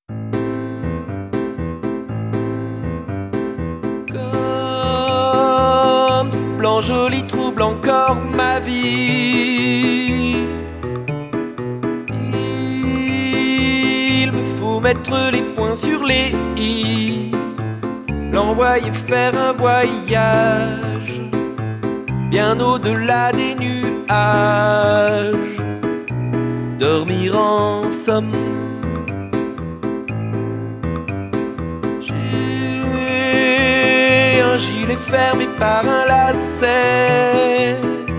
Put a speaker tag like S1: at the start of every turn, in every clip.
S1: Comme ce blanc joli trouble encore ma vie. Il me faut mettre les points sur les i, l'envoyer faire un voyage bien au-delà des nuages, dormir en somme. J'ai un gilet fermé par un lacet.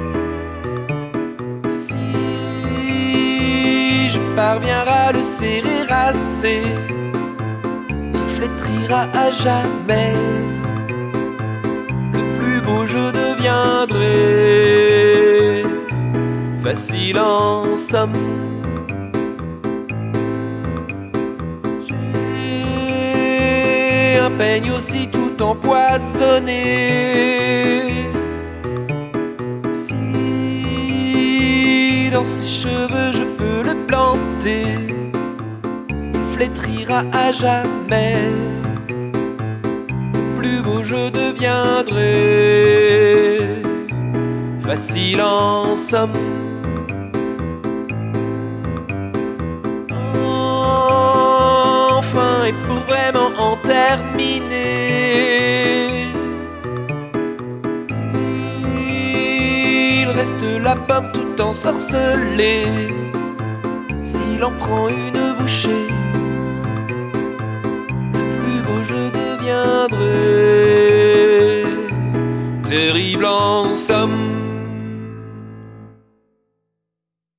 S1: Si je parviens à le serrer assez, il flétrira à jamais. Le plus beau je deviendrai, facile en somme. J'ai un peigne aussi tout empoisonné. Si dans ses cheveux je peux le planter, il flétrira à jamais. Le plus beau je deviendrai, facile en somme. Enfin, et pour vraiment en terminer, il reste la pomme tout ensorcelée. S'il en prend une bouchée, le plus beau je deviendrai, terrible en somme.